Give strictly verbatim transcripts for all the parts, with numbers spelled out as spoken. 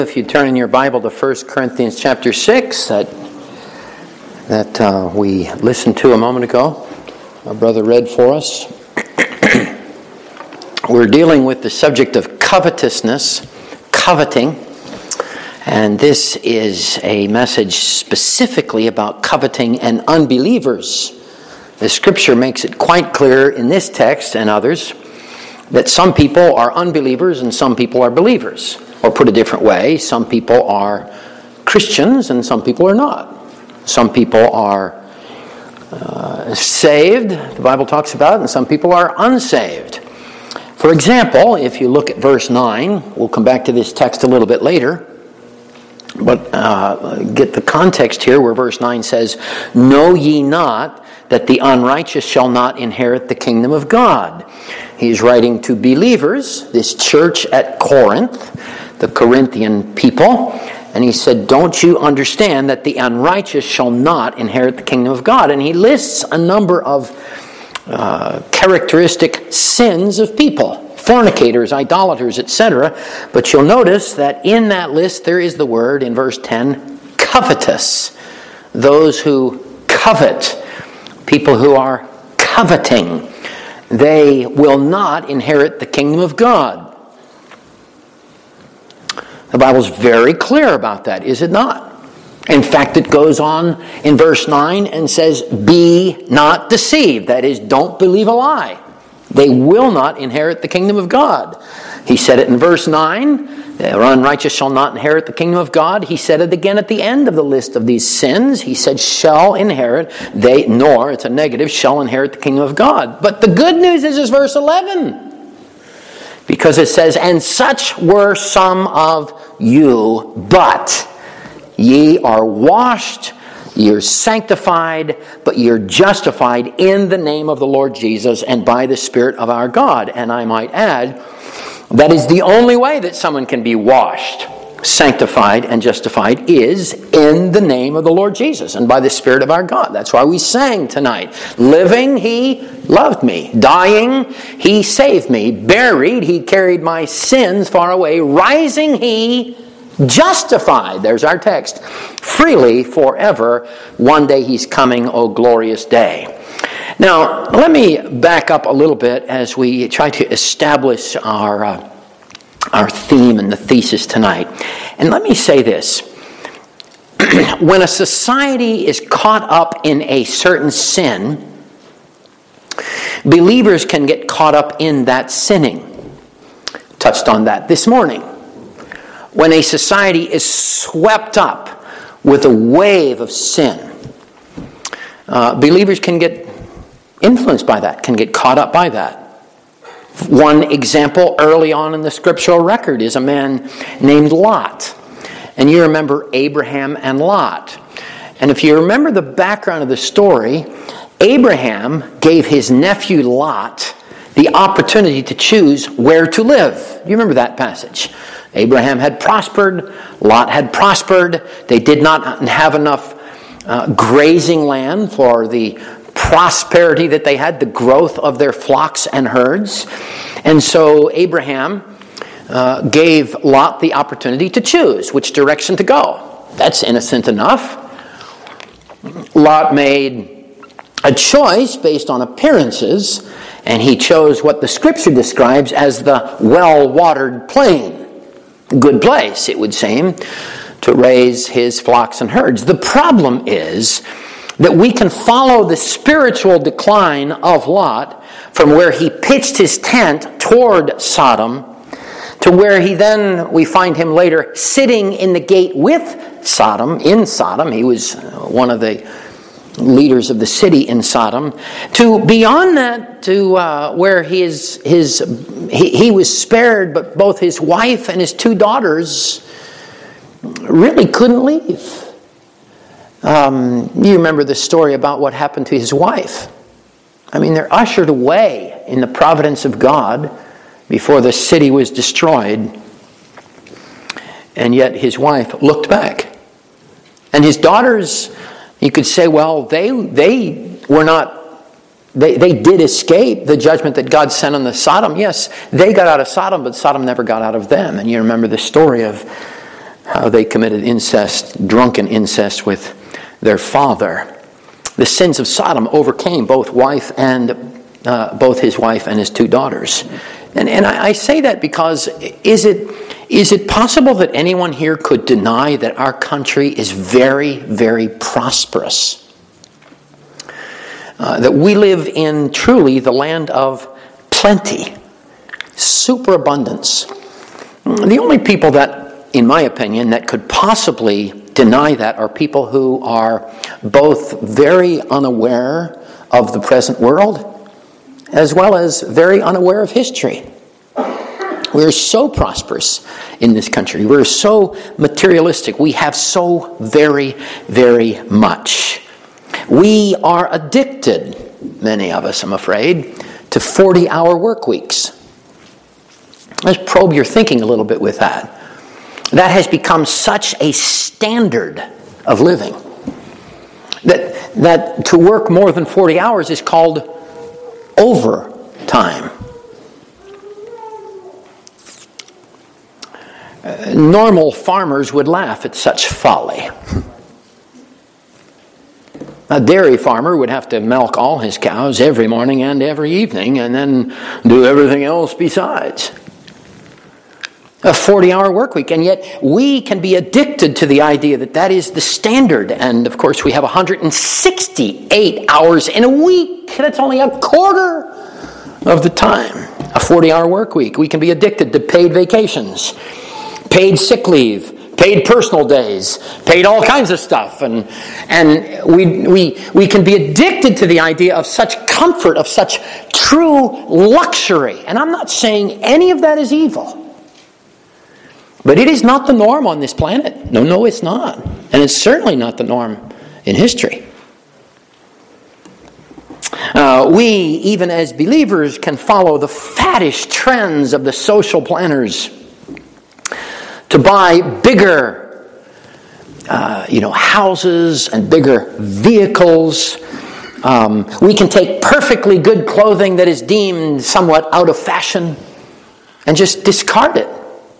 If you turn in your Bible to First Corinthians chapter six, that, that uh, we listened to a moment ago, our brother read for us. We're dealing with the subject of covetousness, coveting, and this is a message specifically about coveting and unbelievers. The Scripture makes it quite clear in this text and others that some people are unbelievers and some people are believers. Or put a different way, some people are Christians and some people are not. Some people are uh, saved, the Bible talks about, and some people are unsaved. For example, if you look at verse nine, we'll come back to this text a little bit later, but uh, get the context here where verse nine says, "Know ye not that the unrighteous shall not inherit the kingdom of God?" He's writing to believers, this church at Corinth, the Corinthian people, and he said, don't you understand that the unrighteous shall not inherit the kingdom of God? And he lists a number of uh, characteristic sins of people, fornicators, idolaters, et cetera. But you'll notice that in that list there is the word, in verse ten, covetous. Those who covet, people who are coveting, they will not inherit the kingdom of God. The Bible's very clear about that, is it not? In fact, it goes on in verse nine and says, "Be not deceived." That is, don't believe a lie. They will not inherit the kingdom of God. He said it in verse nine, "The unrighteous shall not inherit the kingdom of God." He said it again at the end of the list of these sins. He said, "Shall inherit," they, nor, it's a negative, "shall inherit the kingdom of God." But the good news is, is verse eleven. Because it says, "And such were some of you, but ye are washed, ye are sanctified, but ye are justified in the name of the Lord Jesus and by the Spirit of our God." And I might add, that is the only way that someone can be washed, sanctified, and justified is in the name of the Lord Jesus and by the Spirit of our God. That's why we sang tonight. Living, He loved me. Dying, He saved me. Buried, He carried my sins far away. Rising, He justified. There's our text. Freely, forever. One day He's coming, O glorious day. Now, let me back up a little bit as we try to establish our uh, our theme and the thesis tonight. And let me say this. When a society is caught up in a certain sin, believers can get caught up in that sinning. Touched on that this morning. When a society is swept up with a wave of sin, uh, believers can get influenced by that, can get caught up by that. One example early on in the scriptural record is a man named Lot. And you remember Abraham and Lot. And if you remember the background of the story, Abraham gave his nephew Lot the opportunity to choose where to live. You remember that passage. Abraham had prospered, Lot had prospered. They did not have enough uh, grazing land for the prosperity that they had, the growth of their flocks and herds. And so Abraham uh, gave Lot the opportunity to choose which direction to go. That's innocent enough. Lot made a choice based on appearances, and he chose what the Scripture describes as the well-watered plain. Good place, it would seem, to raise his flocks and herds. The problem is that we can follow the spiritual decline of Lot from where he pitched his tent toward Sodom to where he then, we find him later sitting in the gate with Sodom, in Sodom. He was one of the leaders of the city in Sodom. To beyond that, to uh, where his, his, he, he was spared, but both his wife and his two daughters really couldn't leave. Um, you remember the story about what happened to his wife. I mean, they're ushered away in the providence of God before the city was destroyed. And yet his wife looked back. And his daughters, you could say, well, they they were not, they, they did escape the judgment that God sent on the Sodom. Yes, they got out of Sodom, but Sodom never got out of them. And you remember the story of Uh, they committed incest, drunken incest with their father. The sins of Sodom overcame both wife and uh, both his wife and his two daughters. And, and I, I say that because is it is it possible that anyone here could deny that our country is very, very prosperous? Uh, that we live in truly the land of plenty, superabundance. The only people that, in my opinion, that could possibly deny that are people who are both very unaware of the present world as well as very unaware of history. We're so prosperous in this country. We're so materialistic. We have so very, very much. We are addicted, many of us, I'm afraid, to forty-hour work weeks. Let's probe your thinking a little bit with that. That has become such a standard of living that, that to work more than forty hours is called overtime. Uh, normal farmers would laugh at such folly. A dairy farmer would have to milk all his cows every morning and every evening and then do everything else besides. A forty-hour work week, and yet we can be addicted to the idea that that is the standard. And of course we have one hundred sixty-eight hours in a week. That's only a quarter of the time. A forty-hour work week. We can be addicted to paid vacations, paid sick leave, paid personal days, paid all kinds of stuff. And and we we we can be addicted to the idea of such comfort, of such true luxury. And I'm not saying any of that is evil. But it is not the norm on this planet. No, no, it's not. And it's certainly not the norm in history. Uh, we, even as believers, can follow the faddish trends of the social planners to buy bigger, uh, you know, houses and bigger vehicles. Um, we can take perfectly good clothing that is deemed somewhat out of fashion and just discard it.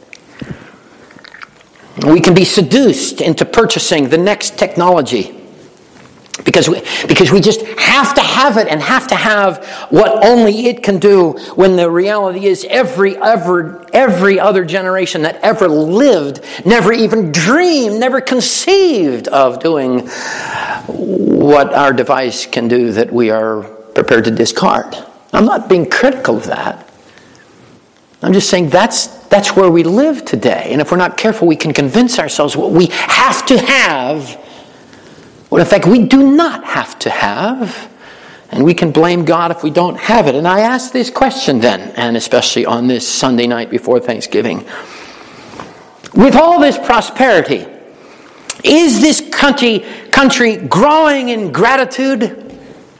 We can be seduced into purchasing the next technology because we, because we just have to have it and have to have what only it can do, when the reality is every, ever, every other generation that ever lived never even dreamed, never conceived of doing what our device can do that we are prepared to discard. I'm not being critical of that. I'm just saying that's That's where we live today. And if we're not careful, we can convince ourselves what we have to have, what in fact we do not have to have. And we can blame God if we don't have it. And I ask this question then, and especially on this Sunday night before Thanksgiving. With all this prosperity, is this country, country growing in gratitude?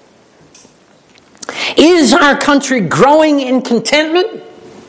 Is our country growing in contentment?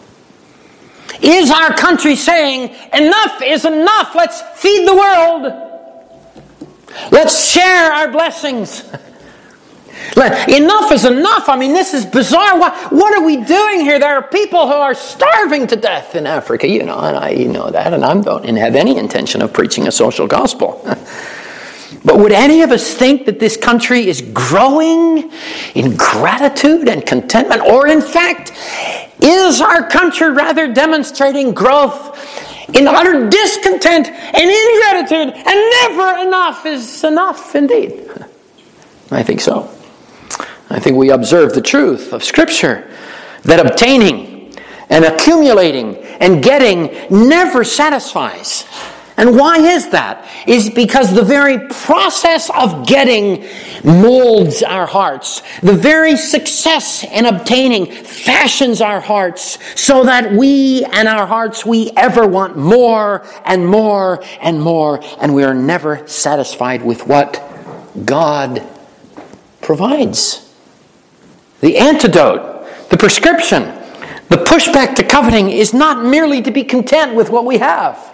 Is our country saying, enough is enough, let's feed the world. Let's share our blessings. Let, enough is enough. I mean, this is bizarre. What, what are we doing here? There are people who are starving to death in Africa, you know, and I you know that, and I don't have any intention of preaching a social gospel. But would any of us think that this country is growing in gratitude and contentment? Or in fact, is our country rather demonstrating growth in utter discontent and ingratitude, and never enough is enough indeed? I think so. I think we observe the truth of Scripture, that obtaining and accumulating and getting never satisfies. And why is that? Is because the very process of getting molds our hearts. The very success in obtaining fashions our hearts so that we and our hearts, we ever want more and more and more. And we are never satisfied with what God provides. The antidote, the prescription, the pushback to coveting is not merely to be content with what we have.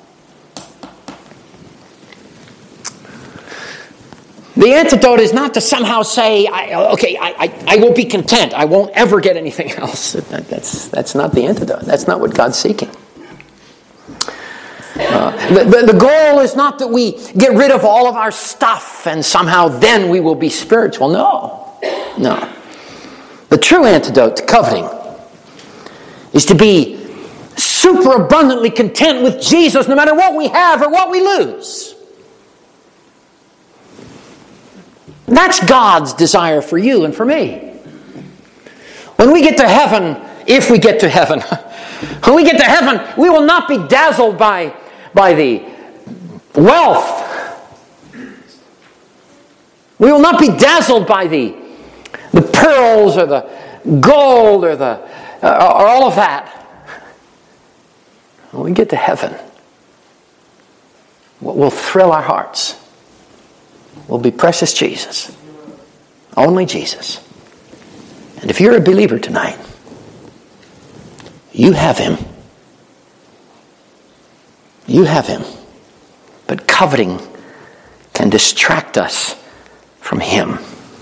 The antidote is not to somehow say, I, okay, I, I, I will be content. I won't ever get anything else. That, that's, that's not the antidote. That's not what God's seeking. Uh, The, the, the goal is not that we get rid of all of our stuff and somehow then we will be spiritual. No. No. The true antidote to coveting is to be super abundantly content with Jesus no matter what we have or what we lose. That's God's desire for you and for me. When we get to heaven, if we get to heaven, when we get to heaven, we will not be dazzled by, by the wealth. We will not be dazzled by the, the pearls or the gold or, the, uh, or all of that. When we get to heaven, what will thrill our hearts will be precious Jesus. Only Jesus. And if you're a believer tonight, you have Him. You have Him. But coveting can distract us from Him.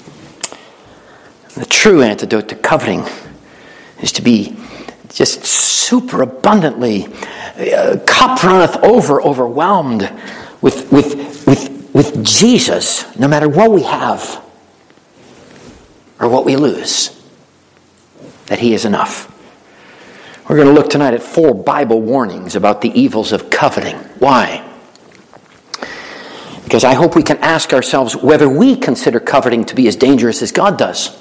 The true antidote to coveting is to be just super abundantly, uh, cup runneth over, overwhelmed with, with, with With Jesus, no matter what we have or what we lose, that He is enough. We're going to look tonight at four Bible warnings about the evils of coveting. Why? Because I hope we can ask ourselves whether we consider coveting to be as dangerous as God does.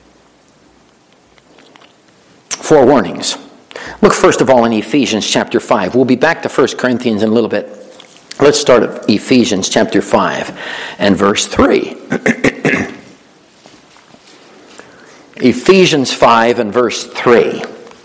Four warnings. Look first of all in Ephesians chapter five. We'll be back to First Corinthians in a little bit. Let's start at Ephesians chapter five and verse three. Ephesians five and verse three.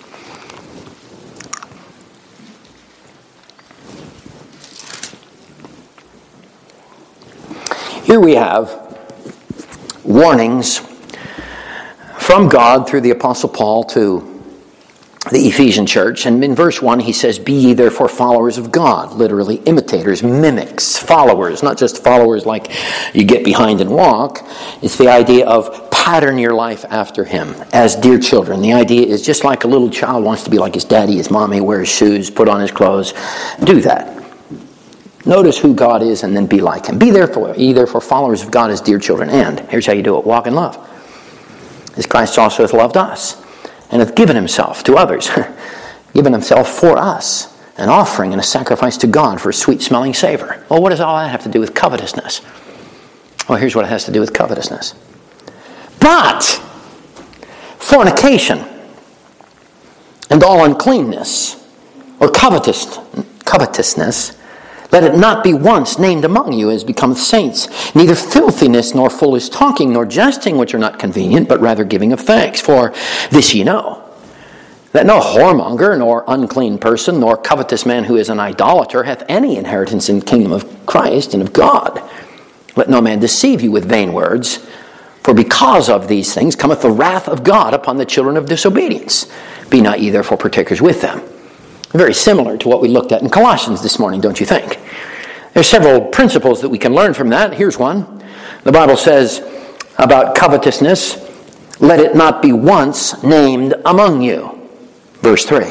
Here we have warnings from God through the Apostle Paul to the Ephesian church. And in verse one he says, "Be ye therefore followers of God," literally imitators, mimics, followers, not just followers like you get behind and walk. It's the idea of pattern your life after Him as dear children. The idea is just like a little child wants to be like his daddy, his mommy, wear his shoes, put on his clothes. Do that. Notice who God is and then be like Him. Be therefore, ye therefore followers of God as dear children. And here's how you do it. Walk in love, as Christ also hath loved us, and hath given Himself to others, given Himself for us, an offering and a sacrifice to God for a sweet-smelling savor. Well, what does all that have to do with covetousness? Well, here's what it has to do with covetousness. But fornication and all uncleanness, or covetous, covetousness, let it not be once named among you as becometh saints, neither filthiness, nor foolish talking, nor jesting, which are not convenient, but rather giving of thanks. For this ye know, that no whoremonger, nor unclean person, nor covetous man who is an idolater hath any inheritance in the kingdom of Christ and of God. Let no man deceive you with vain words, for because of these things cometh the wrath of God upon the children of disobedience. Be not ye therefore partakers with them. Very similar to what we looked at in Colossians this morning, don't you think? There's several principles that we can learn from that. Here's one. The Bible says about covetousness, let it not be once named among you. Verse three.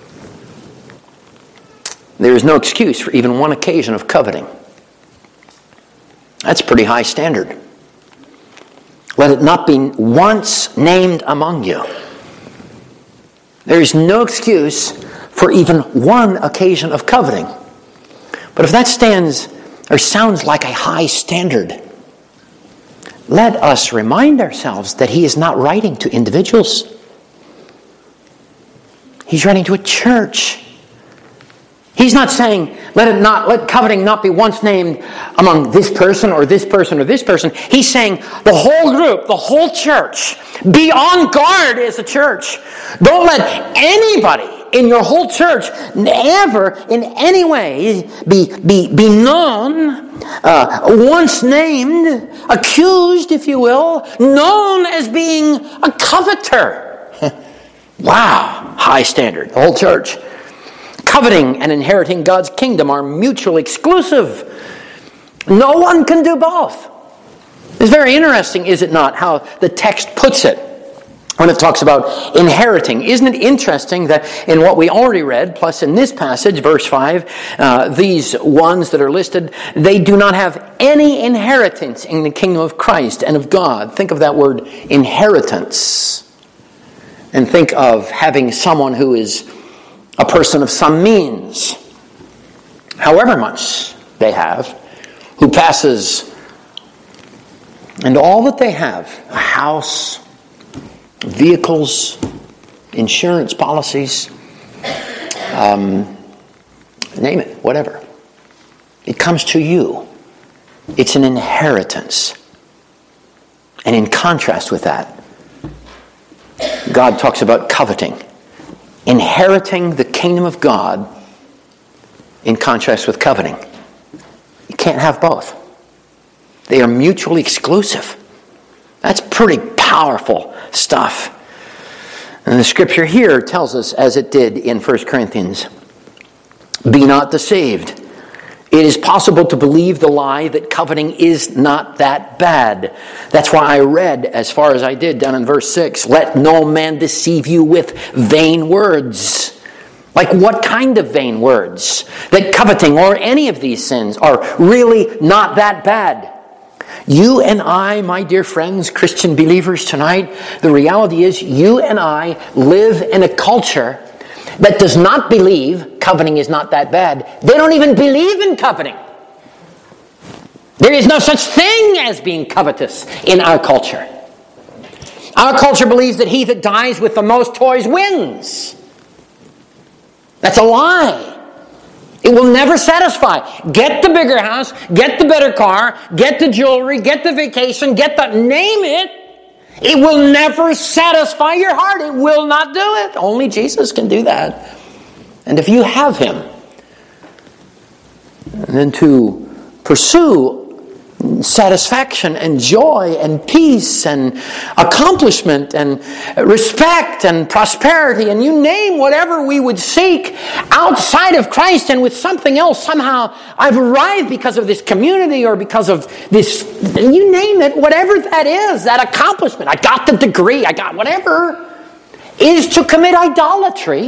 There is no excuse for even one occasion of coveting. That's a pretty high standard. Let it not be once named among you. There is no excuse for even one occasion of coveting. But if that stands or sounds like a high standard, let us remind ourselves that he is not writing to individuals. He's writing to a church. He's not saying, let it not, let coveting not be once named among this person or this person or this person. He's saying the whole group, the whole church, be on guard as a church. Don't let anybody in your whole church ever in any way be, be, be known, uh, once named, accused, if you will, known as being a coveter. Wow, high standard, the whole church. Coveting and inheriting God's kingdom are mutually exclusive. No one can do both. It's very interesting, is it not, how the text puts it. when it talks about inheriting. Isn't it interesting that in what we already read, plus in this passage, verse five, uh, these ones that are listed, they do not have any inheritance in the kingdom of Christ and of God. Think of that word inheritance. And think of having someone who is a person of some means, however much they have, who passes, and all that they have, a house, vehicles, insurance policies, um, name it, whatever. It comes to you. It's an inheritance. And in contrast with that, God talks about coveting. Inheriting the kingdom of God in contrast with coveting. You can't have both. They are mutually exclusive. That's pretty powerful stuff. And the scripture here tells us, as it did in First Corinthians, be not deceived. It is possible to believe the lie that coveting is not that bad. That's why I read as far as I did down in verse six, let no man deceive you with vain words. Like what kind of vain words? That coveting or any of these sins are really not that bad. You and I, my dear friends, Christian believers tonight, the reality is you and I live in a culture that does not believe coveting is not that bad. They don't even believe in coveting. There is no such thing as being covetous in our culture. Our culture believes that he that dies with the most toys wins. That's a lie. It will never satisfy. Get the bigger house, get the better car, get the jewelry, get the vacation, get the... name it. It will never satisfy your heart. It will not do it. Only Jesus can do that. And if you have Him, then to pursue satisfaction and joy and peace and accomplishment and respect and prosperity and you name whatever we would seek outside of Christ and with something else, somehow I've arrived because of this community or because of this, you name it, whatever that is, that accomplishment, I got the degree, I got whatever, is to commit idolatry.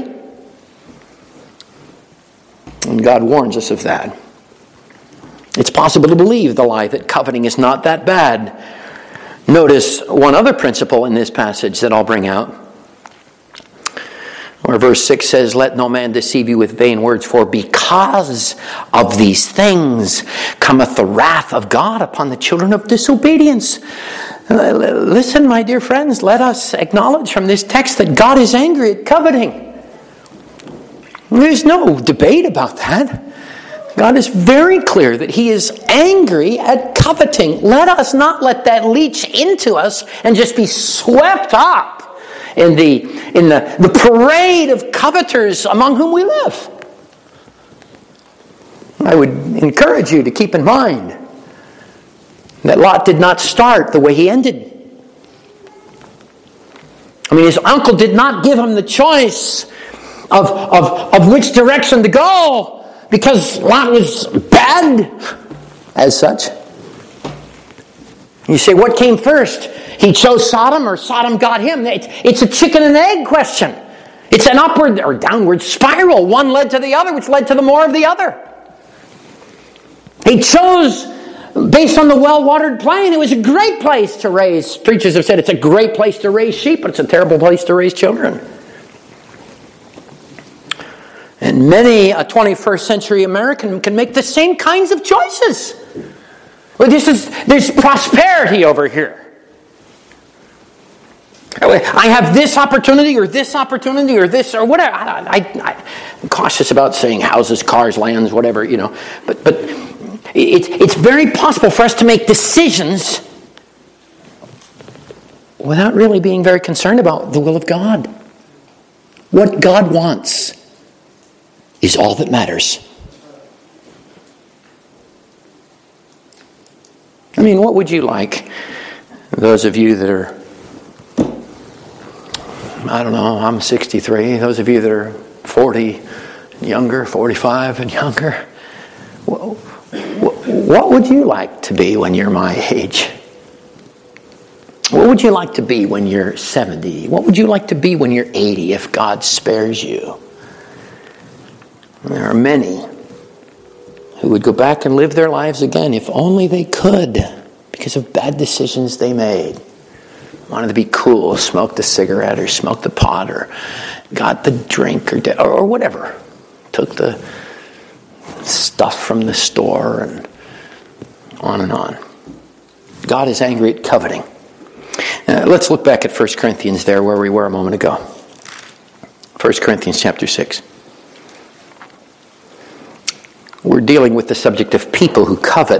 And God warns us of that. It's possible to believe the lie that coveting is not that bad. Notice one other principle in this passage that I'll bring out. Where verse six says, let no man deceive you with vain words, for because of these things cometh the wrath of God upon the children of disobedience. Listen, my dear friends, let us acknowledge from this text that God is angry at coveting. There's no debate about that. God is very clear that He is angry at coveting. Let us not let that leach into us and just be swept up in the, in the, the parade of coveters among whom we live. I would encourage you to keep in mind that Lot did not start the way he ended. I mean, his uncle did not give him the choice of, of, of which direction to go, because Lot was bad as such. You say, what came first? He chose Sodom or Sodom got him? It's, it's a chicken and egg question. It's an upward or downward spiral. One led to the other, which led to the more of the other. He chose based on the well-watered plain. It was a great place to raise. Preachers have said it's a great place to raise sheep, but it's a terrible place to raise children. And many a twenty-first century American can make the same kinds of choices. Well, this is, there's prosperity over here. I have this opportunity or this opportunity or this or whatever. I, I, I'm cautious about saying houses, cars, lands, whatever, you know. But, but it, it's very possible for us to make decisions without really being very concerned about the will of God. What God wants is all that matters. I mean, what would you like? Those of you that are, I don't know, I'm sixty-three. Those of you that are forty and younger, forty-five and younger, what would you like to be when you're my age? What would you like to be when you're seventy? What would you like to be when you're eighty if God spares you? There are many who would go back and live their lives again if only they could, because of bad decisions they made. Wanted to be cool, smoked a cigarette or smoked the pot or got the drink or, or, or whatever. Took the stuff from the store and on and on. God is angry at coveting. Uh, let's look back at First Corinthians there where we were a moment ago. First Corinthians chapter six. We're dealing with the subject of people who covet.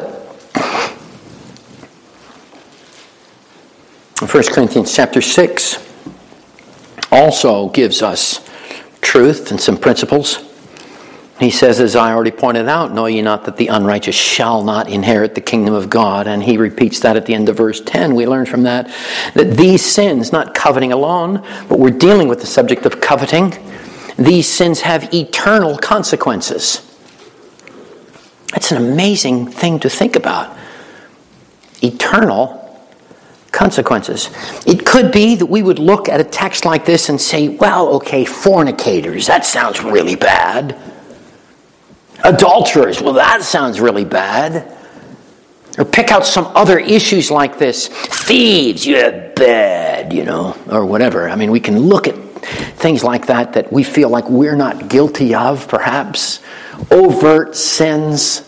First Corinthians chapter six also gives us truth and some principles. He says, as I already pointed out, know ye not that the unrighteous shall not inherit the kingdom of God? And he repeats that at the end of verse ten. We learn from that that these sins, not coveting alone, but we're dealing with the subject of coveting, these sins have eternal consequences. That's an amazing thing to think about. Eternal consequences. It could be that we would look at a text like this and say, well, okay, fornicators, that sounds really bad. Adulterers, well, that sounds really bad. Or pick out some other issues like this. Thieves, yeah, bad, you know, or whatever. I mean, we can look at things like that that we feel like we're not guilty of, perhaps. Overt sins.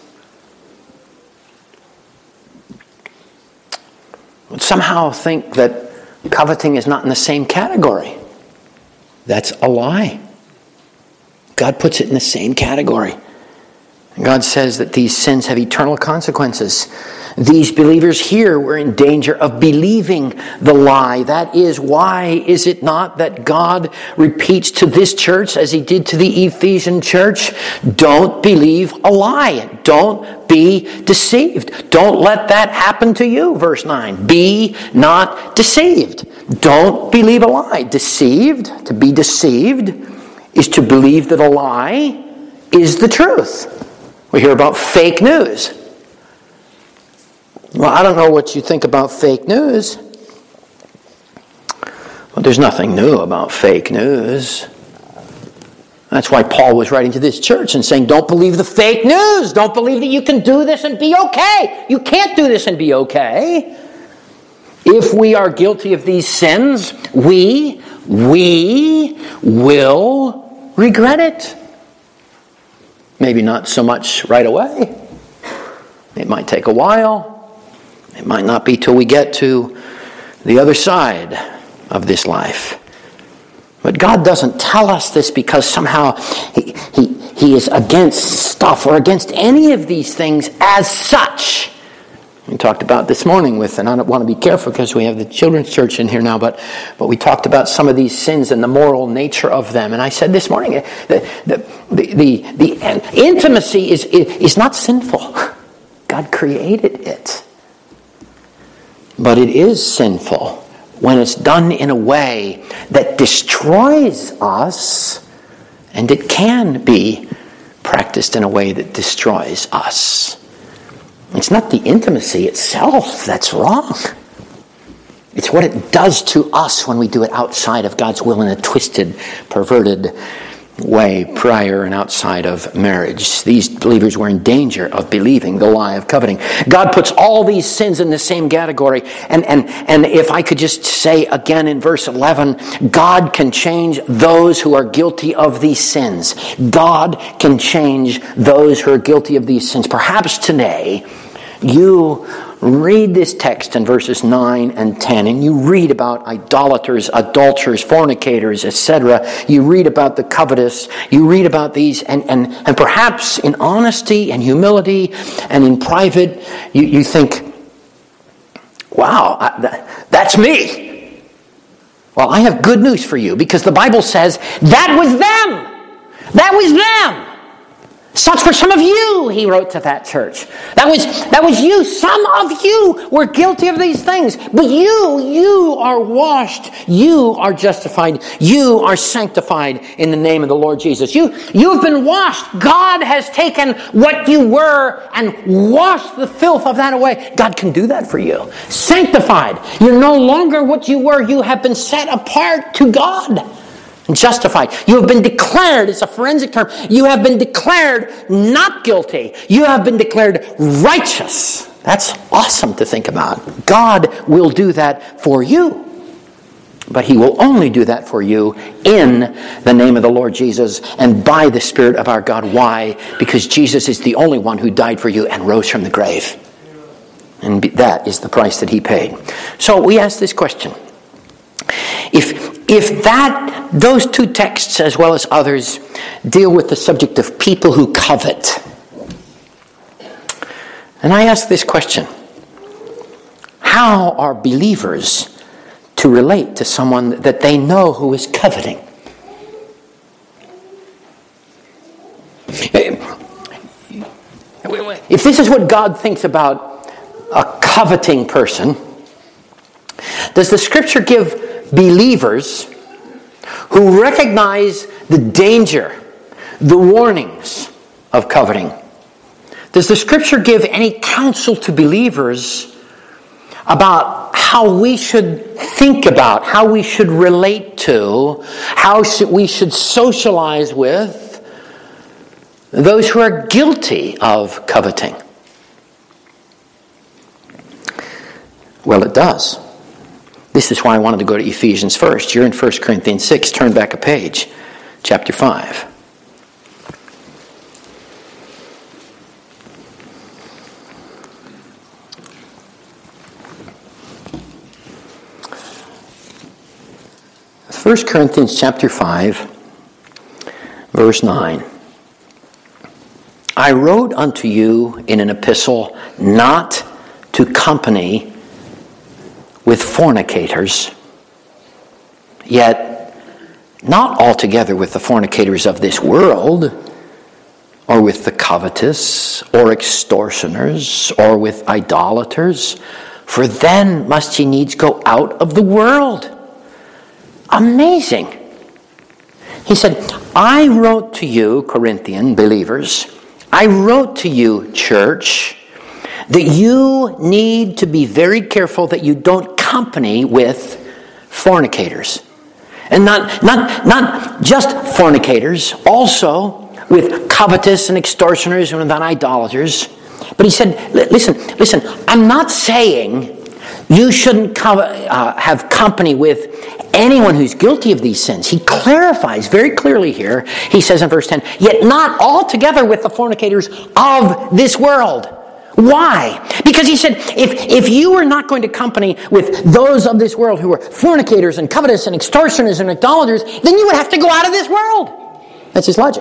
But somehow think that coveting is not in the same category. That's a lie. God puts it in the same category. God says that these sins have eternal consequences. These believers here were in danger of believing the lie. That is, why is it not that God repeats to this church, as he did to the Ephesian church, don't believe a lie. Don't be deceived. Don't let that happen to you, verse nine. Be not deceived. Don't believe a lie. Deceived, to be deceived, is to believe that a lie is the truth. We hear about fake news. Well, I don't know what you think about fake news. Well, there's nothing new about fake news. That's why Paul was writing to this church and saying, don't believe the fake news. Don't believe that you can do this and be okay. You can't do this and be okay. If we are guilty of these sins, we, we will regret it. Maybe not so much right away. It might take a while. It might not be till we get to the other side of this life. But God doesn't tell us this because somehow he, he, he is against stuff or against any of these things as such. We talked about this morning with, and I don't want to be careful because we have the children's church in here now, but, but we talked about some of these sins and the moral nature of them. And I said this morning, the, the, the, the, the intimacy is, is not sinful. God created it. But it is sinful when it's done in a way that destroys us, and it can be practiced in a way that destroys us. It's not the intimacy itself that's wrong. It's what it does to us when we do it outside of God's will in a twisted, perverted way prior and outside of marriage. These believers were in danger of believing the lie of coveting. God puts all these sins in the same category. And, and, and if I could just say again in verse eleven, God can change those who are guilty of these sins. God can change those who are guilty of these sins. Perhaps today you read this text in verses nine and ten, and you read about idolaters, adulterers, fornicators, et cetera. You read about the covetous. You read about these, and, and, and perhaps in honesty and humility and in private, you, you think, wow, I, that, that's me. Well, I have good news for you, because the Bible says that was them. That was them. Such were some of you, he wrote to that church. That was, that was you. Some of you were guilty of these things. But you, you are washed. You are justified. You are sanctified in the name of the Lord Jesus. You, you have been washed. God has taken what you were and washed the filth of that away. God can do that for you. Sanctified. You're no longer what you were. You have been set apart to God. Justified. You have been declared, it's a forensic term, you have been declared not guilty. You have been declared righteous. That's awesome to think about. God will do that for you. But He will only do that for you in the name of the Lord Jesus and by the Spirit of our God. Why? Because Jesus is the only one who died for you and rose from the grave. And that is the price that He paid. So we ask this question. If if that those two texts as well as others deal with the subject of people who covet, and I ask this question: how are believers to relate to someone that they know who is coveting? If this is what God thinks about a coveting person, does the Scripture give believers who recognize the danger, the warnings of coveting, does the Scripture give any counsel to believers about how we should think about, how we should relate to, how should we should socialize with those who are guilty of coveting? Well, it does. This is why I wanted to go to Ephesians first. You're in First Corinthians six. Turn back a page. Chapter five. First Corinthians chapter five, verse nine. I wrote unto you in an epistle not to company with fornicators, yet not altogether with the fornicators of this world, or with the covetous, or extortioners, or with idolaters, for then must ye needs go out of the world. Amazing. He said, I wrote to you, Corinthian believers, I wrote to you, church, that you need to be very careful that you don't company with fornicators. And not, not, not just fornicators, also with covetous and extortioners and with idolaters. But he said, listen, listen, I'm not saying you shouldn't co- uh, have company with anyone who's guilty of these sins. He clarifies very clearly here. He says in verse ten, yet not altogether with the fornicators of this world. Why? Because he said, if, if you were not going to company with those of this world who were fornicators and covetous and extortioners and idolaters, then you would have to go out of this world. That's his logic.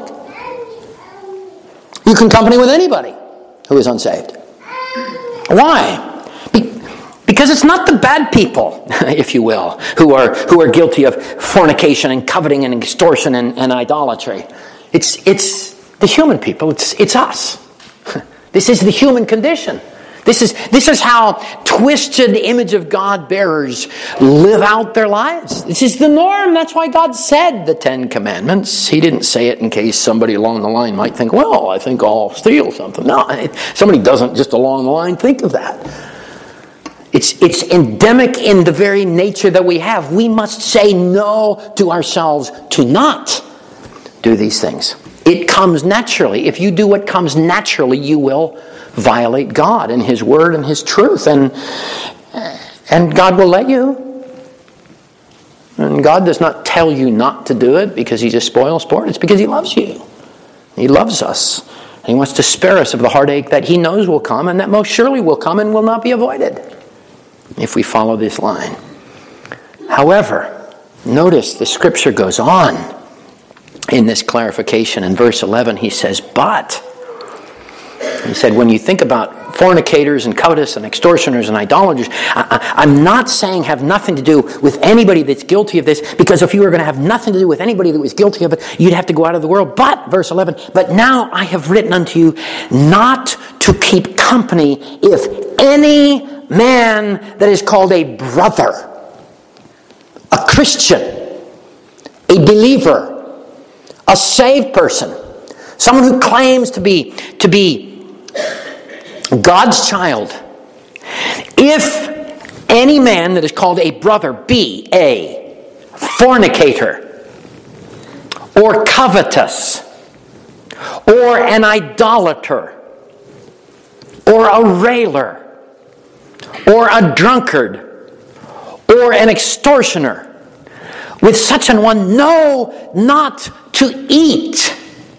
You can company with anybody who is unsaved. Why? Be- because it's not the bad people, if you will, who are who are guilty of fornication and coveting and extortion and, and idolatry. It's it's the human people. It's it's us. This is the human condition. This is, this is how twisted image of God bearers live out their lives. This is the norm. That's why God said the Ten Commandments. He didn't say it in case somebody along the line might think, well, I think I'll steal something. No, somebody doesn't just along the line think of that. It's, it's endemic in the very nature that we have. We must say no to ourselves to not do these things. It comes naturally. If you do what comes naturally, you will violate God and His Word and His truth. And, and God will let you. And God does not tell you not to do it because He just spoils sport. It's because He loves you. He loves us. And He wants to spare us of the heartache that He knows will come and that most surely will come and will not be avoided if we follow this line. However, notice the Scripture goes on. In this clarification in verse eleven, he says, but, He said, when you think about fornicators and covetous and extortioners and idolaters, I, I, I'm not saying have nothing to do with anybody that's guilty of this, because if you were going to have nothing to do with anybody that was guilty of it, you'd have to go out of the world. But, verse eleven, but now I have written unto you not to keep company if any man that is called a brother, a Christian, a believer, a saved person, someone who claims to be, to be God's child, if any man that is called a brother be a fornicator, or covetous, or an idolater, or a railer, or a drunkard, or an extortioner, with such an one know not to eat.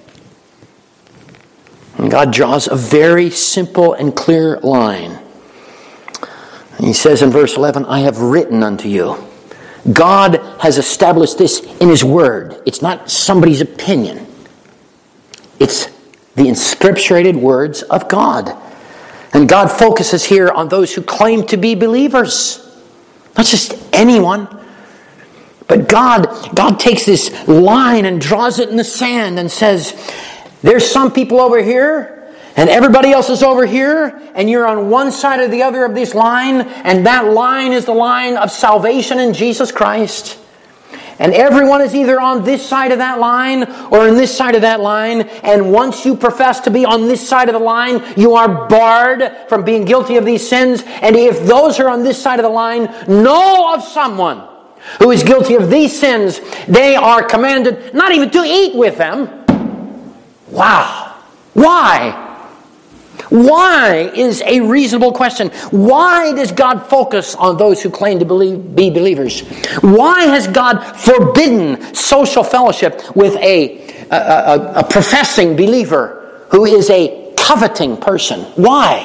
And God draws a very simple and clear line. And he says in verse eleven, I have written unto you. God has established this in His Word. It's not somebody's opinion. It's the inscripturated words of God. And God focuses here on those who claim to be believers. Not just anyone. But God, God takes this line and draws it in the sand and says, there's some people over here, and everybody else is over here, and you're on one side or the other of this line, and that line is the line of salvation in Jesus Christ. And everyone is either on this side of that line or on this side of that line, and once you profess to be on this side of the line, you are barred from being guilty of these sins. And if those who are on this side of the line know of someone who is guilty of these sins, they are commanded not even to eat with them. Wow. Why? Why is a reasonable question. Why does God focus on those who claim to believe, be believers? Why has God forbidden social fellowship with a, a, a, a professing believer who is a coveting person? Why?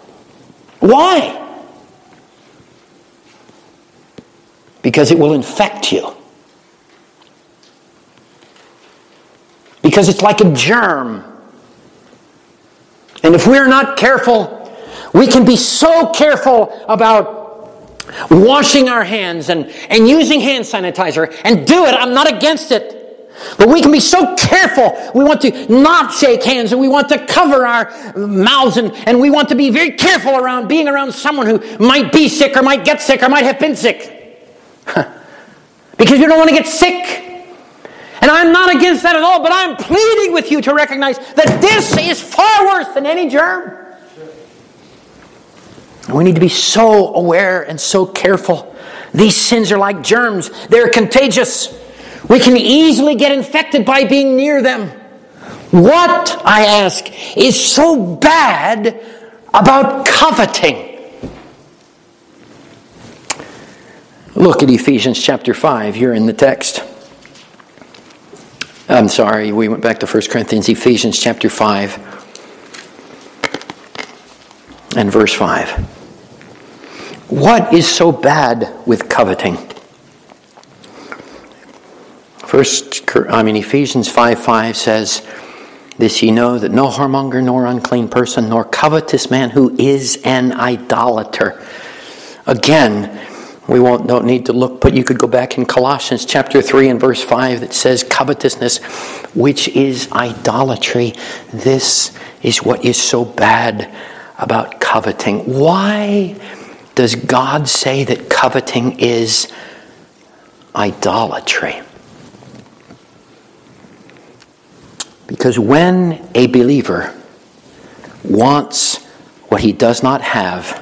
Why? Because it will infect you. Because it's like a germ. And if we're not careful, we can be so careful about washing our hands and, and using hand sanitizer. And do it. I'm not against it. But we can be so careful. We want to not shake hands, and we want to cover our mouths, and, and we want to be very careful around being around someone who might be sick or might get sick or might have been sick. Because you don't want to get sick. And I'm not against that at all, but I'm pleading with you to recognize that this is far worse than any germ. And we need to be so aware and so careful. These sins are like germs. They're contagious. We can easily get infected by being near them. What, I ask, is so bad about coveting? Look at Ephesians chapter five. You're in the text. I'm sorry, we went back to First Corinthians, Ephesians chapter five and verse five. What is so bad with coveting? First, I mean, Ephesians five five says, this ye know, that no whoremonger, nor unclean person, nor covetous man who is an idolater. Again, we won't don't need to look, but you could go back in Colossians chapter three and verse five that says covetousness, which is idolatry. This is what is so bad about coveting. Why does God say that coveting is idolatry? Because when a believer wants what he does not have,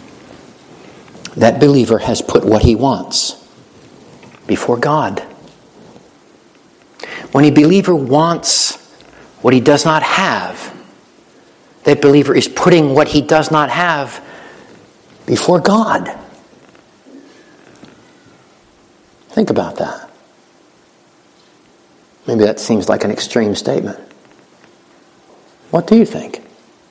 that believer has put what he wants before God. When a believer wants what he does not have, that believer is putting what he does not have before God. Think about that. Maybe that seems like an extreme statement. What do you think?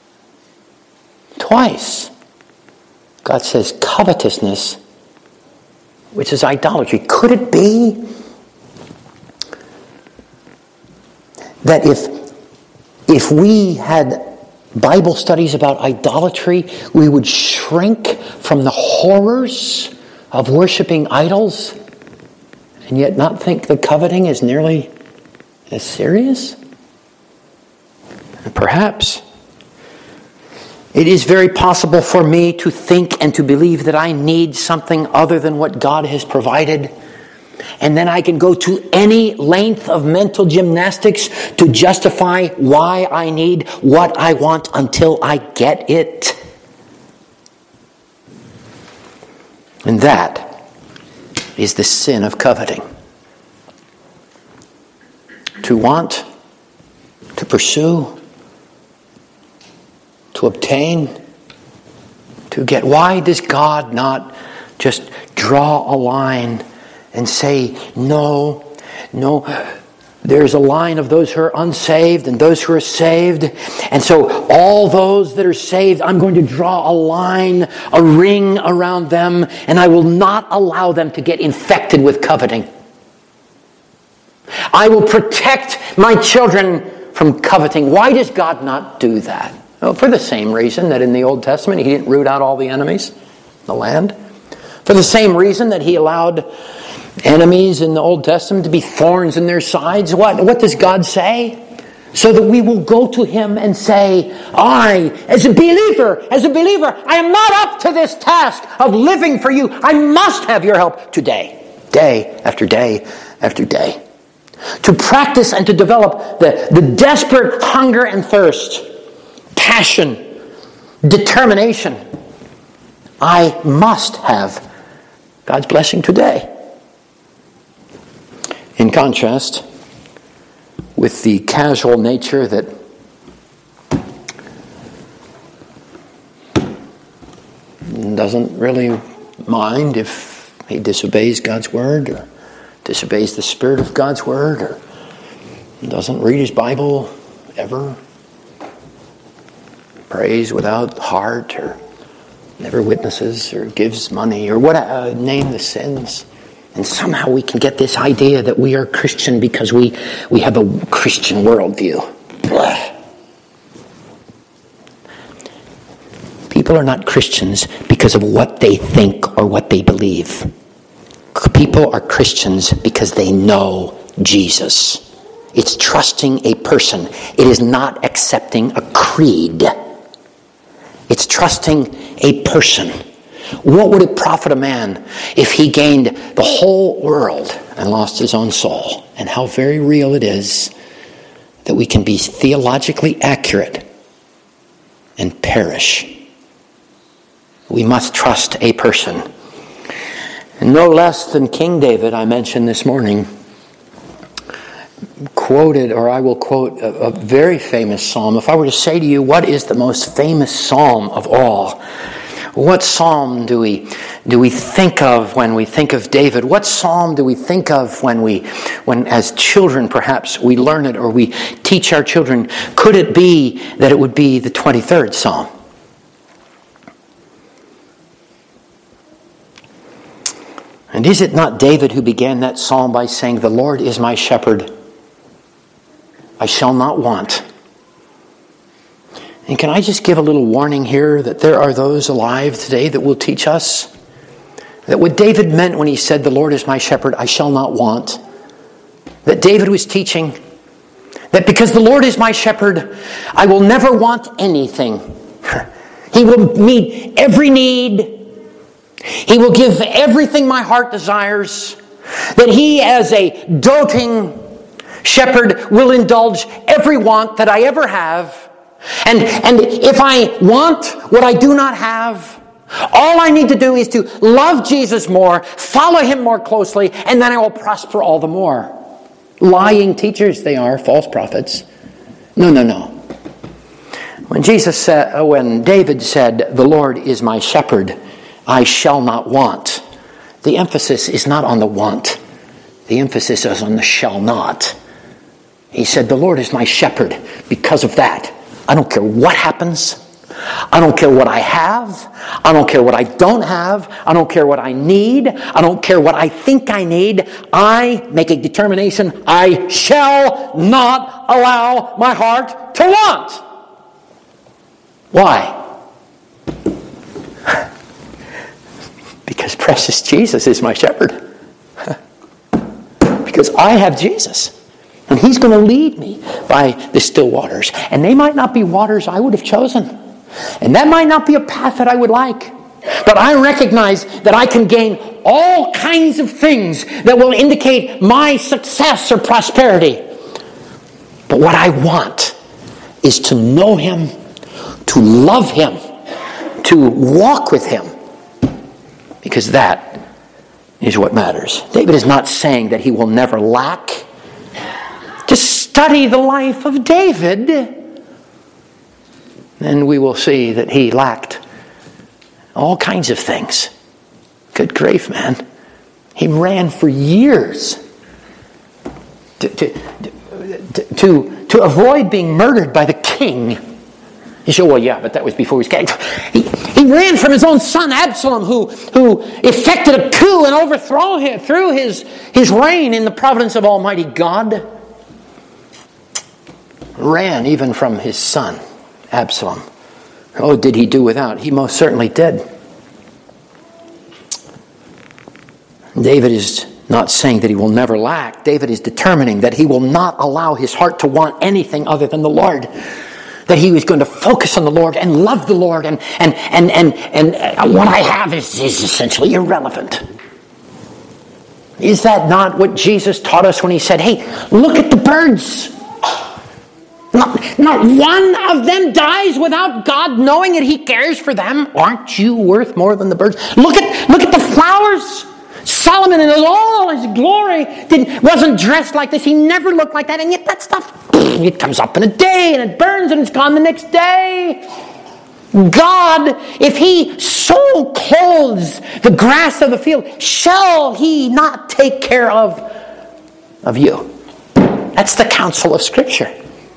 Twice, God says covetousness, which is idolatry. Could it be that if, if we had Bible studies about idolatry, we would shrink from the horrors of worshiping idols and yet not think that coveting is nearly as serious? And perhaps it is very possible for me to think and to believe that I need something other than what God has provided. And then I can go to any length of mental gymnastics to justify why I need what I want until I get it. And that is the sin of coveting. To want, to pursue, to obtain, to get. Why does God not just draw a line and say, no, no, there's a line of those who are unsaved and those who are saved. And so all those that are saved, I'm going to draw a line, a ring around them, and I will not allow them to get infected with coveting. I will protect my children from coveting. Why does God not do that? Well, for the same reason that in the Old Testament He didn't root out all the enemies in the land. For the same reason that He allowed enemies in the Old Testament to be thorns in their sides. What, what does God say? So that we will go to Him and say, I, as a believer, as a believer, I am not up to this task of living for you. I must have your help today, day after day after day. To practice and to develop the, the desperate hunger and thirst, passion, determination. I must have God's blessing today. In contrast, with the casual nature that doesn't really mind if he disobeys God's word or disobeys the spirit of God's word or doesn't read his Bible ever, prays without heart or never witnesses or gives money or what, uh, name the sins. And somehow we can get this idea that we are Christian because we, we have a Christian worldview. Blah. People are not Christians because of what they think or what they believe. People are Christians because they know Jesus. It's trusting a person. It is not accepting a creed. It's trusting a person. What would it profit a man if he gained the whole world and lost his own soul? And how very real it is that we can be theologically accurate and perish. We must trust a person. And no less than King David, I mentioned this morning, quoted, or I will quote a, a very famous psalm. If I were to say to you, what is the most famous psalm of all? What psalm do we do we think of when we think of David? What psalm do we think of when we, when as children perhaps we learn it or we teach our children? Could it be that it would be the twenty-third Psalm? And is it not David who began that psalm by saying, "The Lord is my shepherd, I shall not want"? And can I just give a little warning here that there are those alive today that will teach us that what David meant when he said, "The Lord is my shepherd, I shall not want," that David was teaching that because the Lord is my shepherd, I will never want anything. He will meet every need. He will give everything my heart desires. That He, as a doting shepherd, will indulge every want that I ever have. And, and if I want what I do not have, all I need to do is to love Jesus more, follow Him more closely, and then I will prosper all the more. Lying teachers they are, false prophets. No, no, no. When Jesus said, when David said, "The Lord is my shepherd, I shall not want," the emphasis is not on the want. The emphasis is on the shall not. He said, "The Lord is my shepherd. Because of that, I don't care what happens. I don't care what I have. I don't care what I don't have. I don't care what I need. I don't care what I think I need. I make a determination. I shall not allow my heart to want." Why? Because precious Jesus is my shepherd. Because I have Jesus. And He's going to lead me by the still waters. And they might not be waters I would have chosen. And that might not be a path that I would like. But I recognize that I can gain all kinds of things that will indicate my success or prosperity. But what I want is to know Him, to love Him, to walk with Him. Because that is what matters. David is not saying that he will never lack. Just study the life of David, and we will see that he lacked all kinds of things. Good grief, man. He ran for years to, to, to, to avoid being murdered by the king. You say, well, yeah, but that was before he was king. He, he ran from his own son Absalom, who, who effected a coup and overthrew him, threw his, his reign in the providence of Almighty God. Ran even from his son Absalom. Oh, did he do without? He most certainly did. David is not saying that he will never lack. David is determining that he will not allow his heart to want anything other than the Lord. That he was going to focus on the Lord and love the Lord, and and and and, and what I have is, is essentially irrelevant. Is that not what Jesus taught us when He said, hey, look at the birds. Not, not one of them dies without God knowing that He cares for them. Aren't you worth more than the birds? Look at look at the flowers. Solomon in all his glory didn't, wasn't dressed like this. He never looked like that. And yet that stuff, it comes up in a day and it burns and it's gone the next day. God, if He so clothes the grass of the field, shall He not take care of, of you? That's the counsel of Scripture.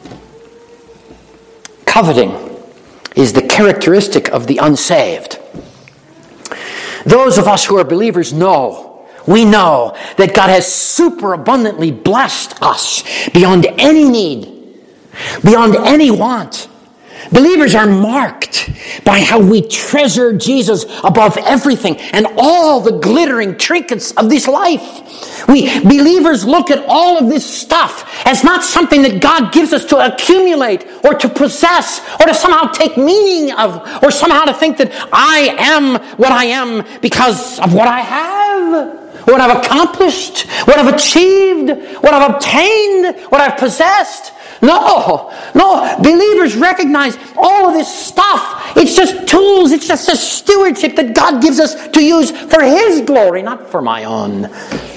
Coveting is the characteristic of the unsaved. Those of us who are believers know, we know that God has superabundantly blessed us beyond any need, beyond any want. Believers are marked by how we treasure Jesus above everything and all the glittering trinkets of this life. We believers look at all of this stuff as not something that God gives us to accumulate or to possess or to somehow take meaning of, or somehow to think that I am what I am because of what I have, what I've accomplished, what I've achieved, what I've obtained, what I've possessed. No, no, believers recognize all of this stuff. It's just tools. It's just a stewardship that God gives us to use for His glory, not for my own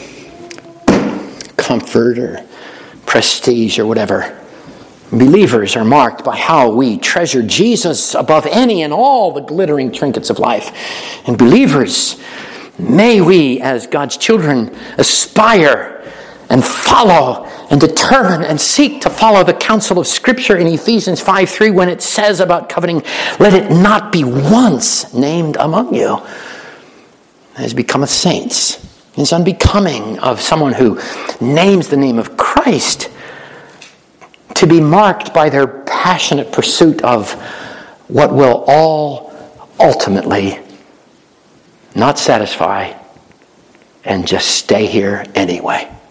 comfort or prestige or whatever. Believers are marked by how we treasure Jesus above any and all the glittering trinkets of life. And believers, may we as God's children aspire and follow and determine and seek to follow the counsel of Scripture in Ephesians five three when it says about coveting, let it not be once named among you as becometh saints. It's unbecoming of someone who names the name of Christ to be marked by their passionate pursuit of what will all ultimately not satisfy and just stay here anyway.